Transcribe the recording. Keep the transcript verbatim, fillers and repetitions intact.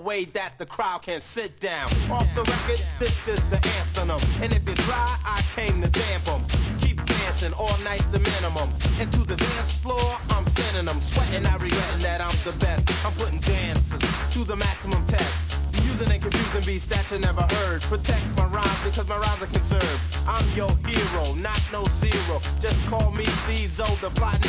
way that the crowd can sit down. Off the record, this is the anthem. And if you try, I came to damp 'em. Keep dancing, all night's the minimum. And to the dance floor, I'm sending them. Sweating, I regretting that I'm the best. I'm putting dancers to the maximum test. Using and confusing beats that you never heard. Protect my rhymes because my rhymes are conserved. I'm your hero, not no zero. Just call me Steezo, the fly